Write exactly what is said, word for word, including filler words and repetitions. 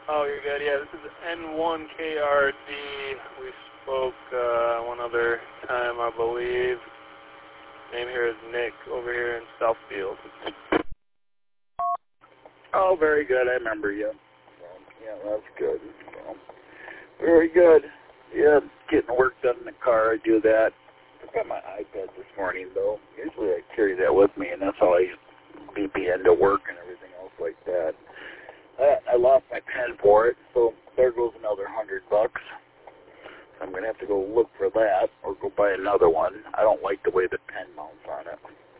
Oh, you're good. Yeah, this is N one K R D. We spoke uh, one other time, I believe. Name here is Nick, over here in Southfield. Oh, very good. I remember you. Um, yeah, that's good. So, very good. Yeah, getting work done in the car. I do that. I got my iPad this morning, though. Usually I carry that with me, and that's how I V P N to work and everything else like that. I, I lost my pen for it, so there goes another hundred bucks. I'm going to have to go look for that or go buy another one. I don't like the way the pen mounts on it.